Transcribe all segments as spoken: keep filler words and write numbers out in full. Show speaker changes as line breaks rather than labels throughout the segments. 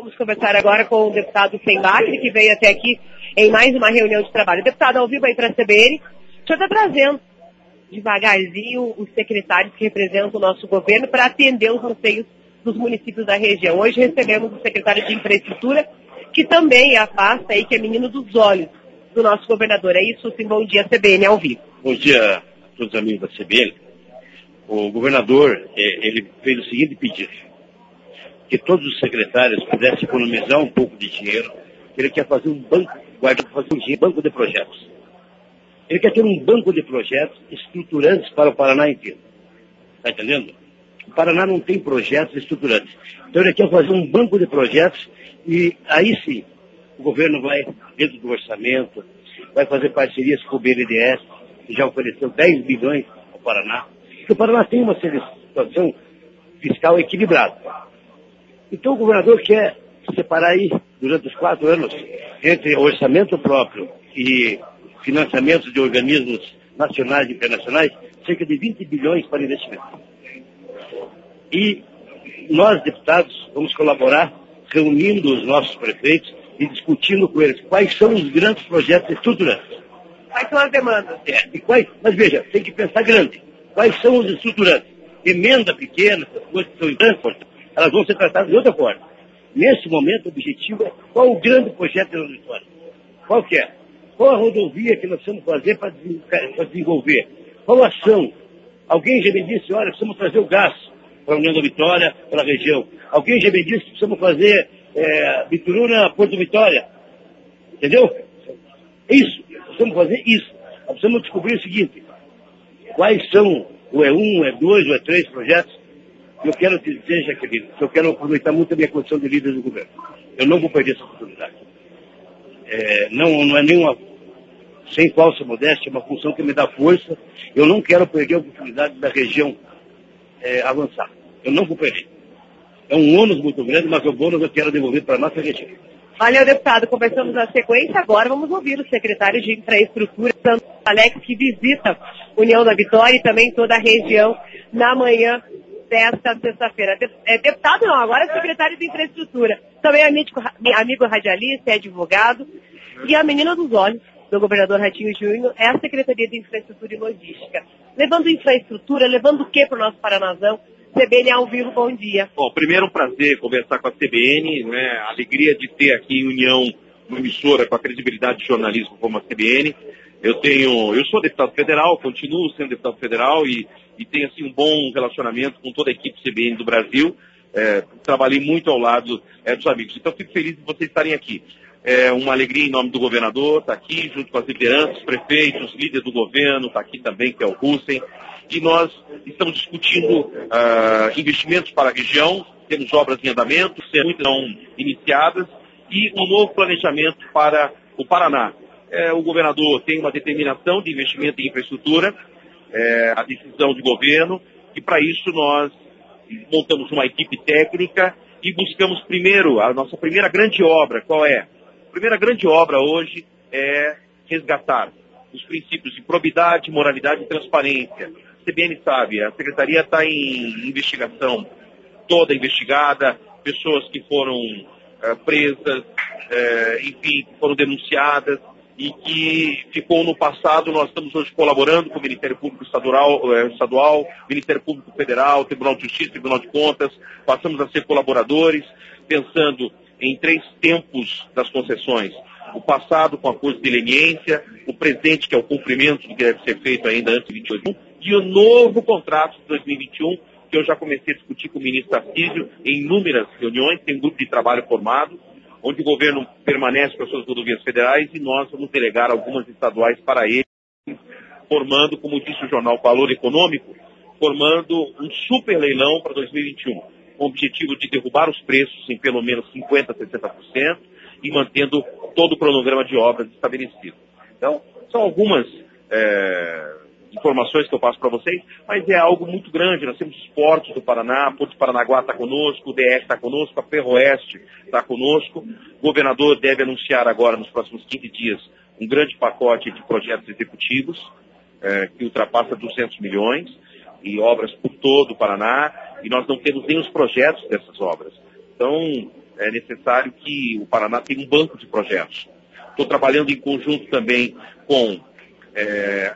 Vamos conversar agora com o deputado Sembachre, que veio até aqui em mais uma reunião de trabalho. Deputado, ao vivo aí para a C B N, o senhor está trazendo devagarzinho os secretários que representam o nosso governo para atender os anseios dos municípios da região. Hoje recebemos o secretário de Infraestrutura, que também é a pasta aí, que é menino dos olhos do nosso governador. É isso, sim, bom dia, C B N ao vivo.
Bom dia a todos os amigos da C B N. O governador, ele fez o seguinte pedido: que todos os secretários pudessem economizar um pouco de dinheiro. Ele quer fazer um banco, fazer um banco de projetos. Ele quer ter um banco de projetos estruturantes para o Paraná inteiro. Está entendendo? O Paraná não tem projetos estruturantes. Então ele quer fazer um banco de projetos e aí sim o governo vai, dentro do orçamento, vai fazer parcerias com o B N D E S, que já ofereceu dez bilhões ao Paraná. Porque o Paraná tem uma situação fiscal equilibrada. Então o governador quer separar aí, durante os quatro anos, entre orçamento próprio e financiamentos de organismos nacionais e internacionais, cerca de vinte bilhões para investimento. E nós, deputados, vamos colaborar reunindo os nossos prefeitos e discutindo com eles quais são os grandes projetos estruturantes.
Quais são as demandas?
É, e quais, mas veja, tem que pensar grande. Quais são os estruturantes? Emenda pequena, essas coisas que são importantes, elas vão ser tratadas de outra forma. Nesse momento, o objetivo é qual o grande projeto da vitória. Qual que é? Qual a rodovia que nós precisamos fazer para desenvolver? Qual a ação? Alguém já me disse, olha, precisamos trazer o gás para a União da Vitória, para a região. Alguém já me disse que precisamos fazer é, Bituruna, Porto Vitória. Entendeu? É isso. Precisamos fazer isso. Nós precisamos descobrir o seguinte: quais são o E um, o E dois, o E três projetos. Eu quero te dizer, Jaqueline, que eu quero aproveitar muito a minha condição de líder do governo. Eu não vou perder essa oportunidade. É, não, não é nenhuma, sem falsa modéstia, é uma função que me dá força. Eu não quero perder a oportunidade da região é, avançar. Eu não vou perder. É um ônus muito grande, mas o bônus eu quero devolver para a nossa região.
Valeu, deputado. Conversamos na sequência. Agora vamos ouvir o secretário de Infraestrutura, Alex, que visita União da Vitória e também toda a região na manhã desta sexta-feira. É deputado não, agora é secretário de Infraestrutura. Também é amigo, amigo radialista, é advogado. E a menina dos olhos do governador Ratinho Júnior é a Secretaria de Infraestrutura e Logística. Levando infraestrutura, levando o que para o nosso Paranazão? C B N ao vivo, bom dia.
Bom, primeiro um prazer conversar com a C B N, né? A alegria de ter aqui em União uma emissora com a credibilidade de jornalismo como a C B N. Eu tenho, eu sou deputado federal, continuo sendo deputado federal e, e tenho assim um bom relacionamento com toda a equipe C B N do Brasil. É, trabalhei muito ao lado é, dos amigos. Então fico feliz de vocês estarem aqui. É uma alegria em nome do governador, está aqui junto com as lideranças, prefeitos, líderes do governo, está aqui também, que é o Hussein. E nós estamos discutindo uh, investimentos para a região, temos obras em andamento, muitas são iniciadas, e um novo planejamento para o Paraná. É, o governador tem uma determinação de investimento em infraestrutura, é, a decisão de governo, e para isso nós montamos uma equipe técnica e buscamos primeiro, a nossa primeira grande obra, qual é? A primeira grande obra hoje é resgatar os princípios de probidade, moralidade e transparência. A C B N sabe, a Secretaria está em investigação, toda investigada, pessoas que foram uh, presas, uh, enfim, que foram denunciadas e que ficou no passado. Nós estamos hoje colaborando com o Ministério Público Estadual, uh, Estadual, Ministério Público Federal, Tribunal de Justiça, Tribunal de Contas, passamos a ser colaboradores, pensando em três tempos das concessões. O passado com a coisa de leniência, o presente que é o cumprimento do que deve ser feito ainda antes de vinte e oito, e o novo contrato de dois mil e vinte e um, que eu já comecei a discutir com o ministro Tarcísio em inúmeras reuniões, tem um grupo de trabalho formado, onde o governo permanece com as suas rodovias federais e nós vamos delegar algumas estaduais para ele, formando, como disse o jornal Valor Econômico, formando um super leilão para dois mil e vinte e um, com o objetivo de derrubar os preços em pelo menos cinquenta por cento, sessenta por cento e mantendo todo o cronograma de obras estabelecido. Então, são algumas é, informações que eu passo para vocês, mas é algo muito grande. Nós temos os portos do Paraná, Porto de Paranaguá está conosco, o D F está conosco, a Ferroeste está conosco. O governador deve anunciar agora, nos próximos quinze dias, um grande pacote de projetos executivos, é, que ultrapassa duzentos milhões, e obras por todo o Paraná, e nós não temos nem os projetos dessas obras. Então, é necessário que o Paraná tenha um banco de projetos. Estou trabalhando em conjunto também com é,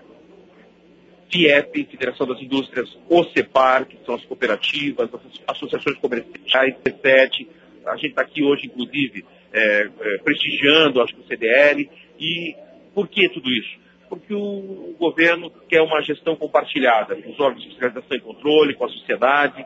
FIEP, Federação das Indústrias, OCEPAR, que são as cooperativas, as associações comerciais, C sete. A gente está aqui hoje, inclusive, é, é, prestigiando, acho que o C D L. E por que tudo isso? Porque o governo quer uma gestão compartilhada com os órgãos de fiscalização e controle, com a sociedade.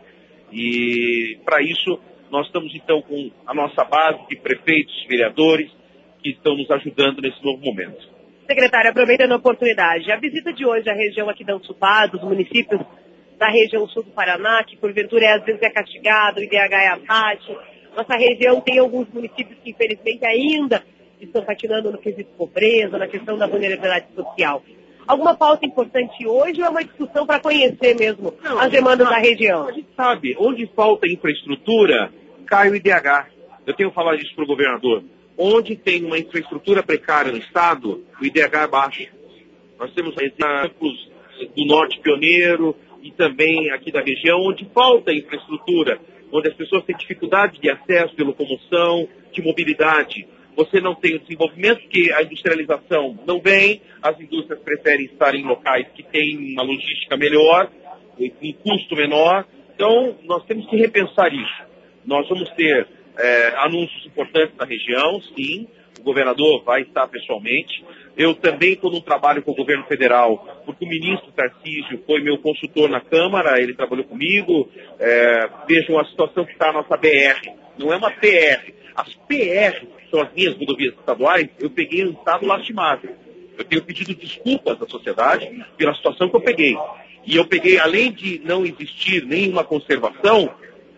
E, para isso, nós estamos, então, com a nossa base de prefeitos, vereadores, que estão nos ajudando nesse novo momento.
Secretário, aproveitando a oportunidade, a visita de hoje à região aqui da Ansupá, dos municípios da região sul do Paraná, que porventura é, às vezes é castigado, o I D H é abate. Nossa região tem alguns municípios que infelizmente ainda estão patinando no quesito pobreza, na questão da vulnerabilidade social. Alguma pauta importante hoje ou é uma discussão para conhecer mesmo Não, as demandas da região?
A gente sabe, onde falta infraestrutura, cai o I D H. Eu tenho falado isso para o governador. Onde tem uma infraestrutura precária no estado, o I D H é baixo. Nós temos exemplos do Norte Pioneiro e também aqui da região, onde falta infraestrutura, onde as pessoas têm dificuldade de acesso, de locomoção, de mobilidade. Você não tem o desenvolvimento, porque a industrialização não vem, as indústrias preferem estar em locais que têm uma logística melhor, um custo menor. Então, nós temos que repensar isso. Nós vamos ter É, anúncios importantes na região, sim, o governador vai estar pessoalmente. Eu também estou num trabalho com o governo federal, porque o ministro Tarcísio foi meu consultor na Câmara, ele trabalhou comigo. É, vejam a situação que está a nossa B R, não é uma P R. As P R, que são as minhas rodovias estaduais, eu peguei um estado lastimável. Eu tenho pedido desculpas à sociedade pela situação que eu peguei. E eu peguei, além de não existir nenhuma conservação,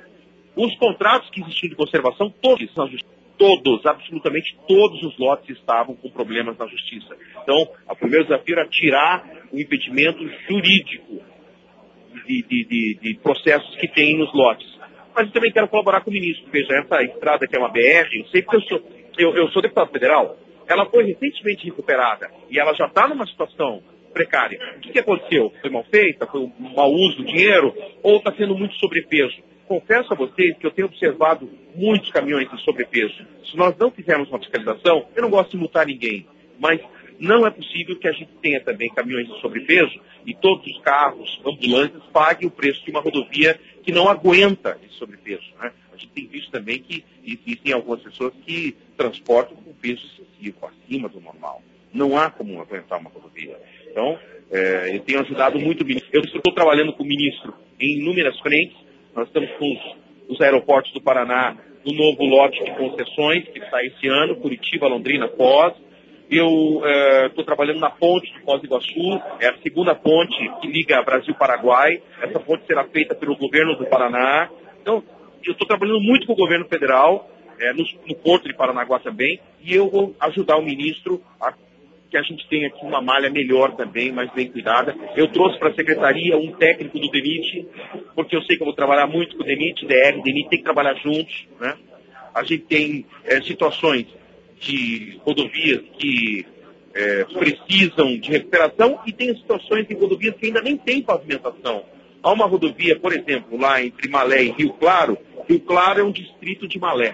os contratos que existiam de conservação, todos na justiça, todos, absolutamente todos os lotes estavam com problemas na justiça. Então, o primeiro desafio era tirar o impedimento jurídico de, de, de, de processos que tem nos lotes. Mas eu também quero colaborar com o ministro. Veja, essa estrada que é uma B R, eu sei porque eu sou, eu, eu sou deputado federal, ela foi recentemente recuperada e ela já está numa situação precária. O que, que aconteceu? Foi mal feita? Foi um mau uso do dinheiro? Ou está sendo muito sobrepeso? Confesso a vocês que eu tenho observado muitos caminhões de sobrepeso. Se nós não fizermos uma fiscalização, eu não gosto de multar ninguém, mas não é possível que a gente tenha também caminhões de sobrepeso e todos os carros, ambulâncias, paguem o preço de uma rodovia que não aguenta esse sobrepeso, né? A gente tem visto também que existem algumas pessoas que transportam com peso excessivo, acima do normal. Não há como aguentar uma rodovia. Então, é, eu tenho ajudado muito o ministro. Eu estou trabalhando com o ministro em inúmeras frentes. Nós estamos com os, os aeroportos do Paraná, no novo lote de concessões que sai esse ano, Curitiba, Londrina, Foz. Eu estou é, trabalhando na ponte de Foz do Iguaçu, é a segunda ponte que liga Brasil-Paraguai. Essa ponte será feita pelo governo do Paraná. Então, eu estou trabalhando muito com o governo federal, é, no, no Porto de Paranaguá também, e eu vou ajudar o ministro a que a gente tenha aqui uma malha melhor também, mais bem cuidada. Eu trouxe para a secretaria um técnico do DENIT, porque eu sei que eu vou trabalhar muito com o DENIT, D R, DENIT, tem que trabalhar juntos, né? A gente tem é, situações de rodovias que é, precisam de recuperação e tem situações de rodovias que ainda nem tem pavimentação. Há uma rodovia, por exemplo, lá entre Malé e Rio Claro. Rio Claro é um distrito de Malé.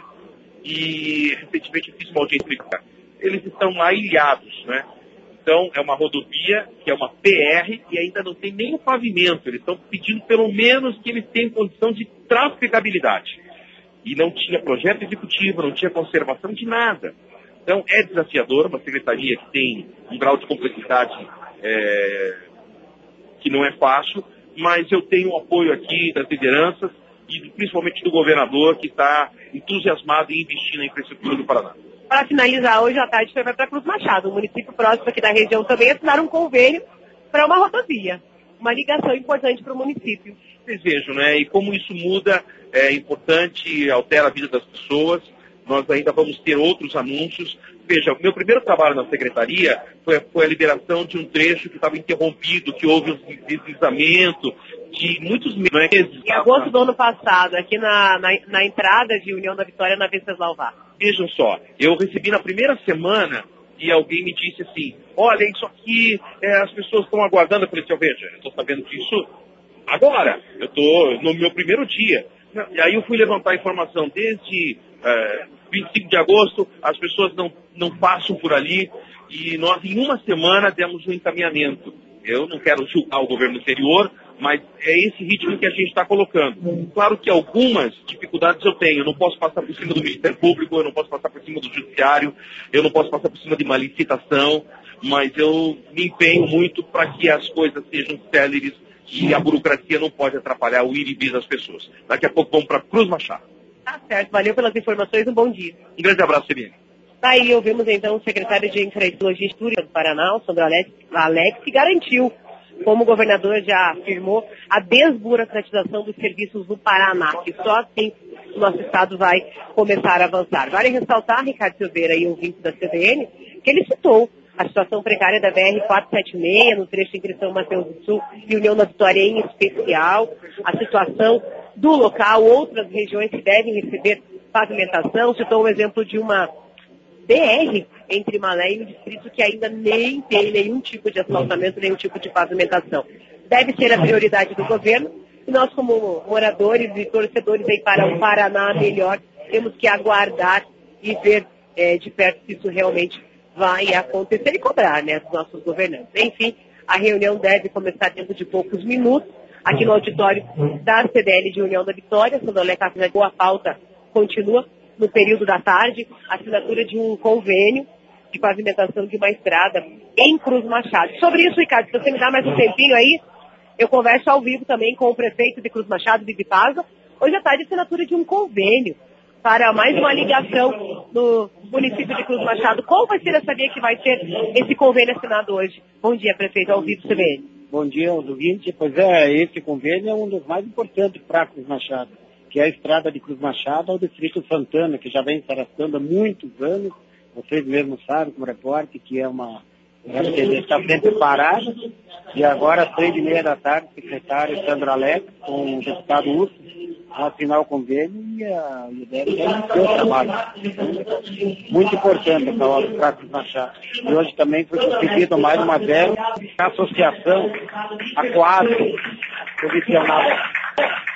E recentemente eu fiz uma audiência. Eles estão lá ilhados, né? Então, é uma rodovia que é uma P R e ainda não tem nem o pavimento. Eles estão pedindo pelo menos que eles tenham condição de trafegabilidade. E não tinha projeto executivo, não tinha conservação de nada. Então, é desafiador, uma secretaria que tem um grau de complexidade é, que não é fácil, mas eu tenho o apoio aqui das lideranças e principalmente do governador, que está entusiasmado em investir na infraestrutura do Paraná.
Para finalizar, hoje à tarde foi para Cruz Machado, um município próximo aqui da região também, assinaram um convênio para uma rodovia, uma ligação importante para o município.
Vocês vejam, né? E como isso muda, é importante, altera a vida das pessoas. Nós ainda vamos ter outros anúncios. Veja, o meu primeiro trabalho na secretaria foi, foi a liberação de um trecho que estava interrompido, que houve um deslizamento de muitos meses.
Em agosto do ano passado, aqui na, na, na entrada de União da Vitória, na Venceslau Vaz.
Vejam só, eu recebi na primeira semana e alguém me disse assim, olha, isso aqui, é, as pessoas estão aguardando. Eu falei assim, veja, eu estou sabendo disso agora, eu estou no meu primeiro dia. E aí eu fui levantar a informação desde é, vinte e cinco de agosto, as pessoas não, não passam por ali e nós em uma semana demos um encaminhamento. Eu não quero julgar o governo anterior, mas é esse ritmo que a gente está colocando. Claro que algumas dificuldades eu tenho. Eu não posso passar por cima do Ministério Público, eu não posso passar por cima do Judiciário, eu não posso passar por cima de uma licitação, mas eu me empenho muito para que as coisas sejam céleres e a burocracia não pode atrapalhar o ir e vir das pessoas. Daqui a pouco vamos para Cruz Machado.
Tá certo, valeu pelas informações, um bom dia.
Um grande abraço, C B N.
Aí ouvimos então o secretário de Infraestrutura e Logística do Paraná, o Sandro Alex, Alex, que garantiu, como o governador já afirmou, a desburocratização dos serviços do Paraná, que só assim o nosso estado vai começar a avançar. Vale ressaltar, Ricardo Silveira e ouvinte da C B N, que ele citou a situação precária da B R quatrocentos e setenta e seis, no trecho entre São Mateus do Sul e União da Vitória em especial, a situação do local, outras regiões que devem receber pavimentação, citou um exemplo de uma B R entre Malé e o distrito que ainda nem tem nenhum tipo de asfaltamento, nenhum tipo de pavimentação. Deve ser a prioridade do governo e nós, como moradores e torcedores aí para um Paraná melhor, temos que aguardar e ver é, de perto se isso realmente vai acontecer e cobrar, né, dos nossos governantes. Enfim, a reunião deve começar dentro de poucos minutos, aqui no auditório da C D L de União da Vitória. Sandolé Café, a pauta continua no período da tarde, a assinatura de um convênio de pavimentação de uma estrada em Cruz Machado. Sobre isso, Ricardo, se você me dá mais um tempinho aí, eu converso ao vivo também com o prefeito de Cruz Machado, Vivi Paza. Hoje à tarde, a assinatura de um convênio para mais uma ligação no município de Cruz Machado. Qual vai ser essa via que vai ser esse convênio assinado hoje? Bom dia, prefeito, ao vivo C B N.
Bom dia aos ouvintes. Pois é, esse convênio é um dos mais importantes para Cruz Machado, que é a estrada de Cruz Machado ao distrito Santana, que já vem se arrastando há muitos anos. Vocês mesmos sabem, como repórter, que é uma... está sempre parada. E agora, às três e meia da tarde, o secretário Sandro Alex, com o deputado Urso, vão assinar o convênio e a ideia é iniciar o trabalho. Muito importante essa obra para Cruz Machado. E hoje também foi conseguido mais uma vez a associação, a quadro, posicionada.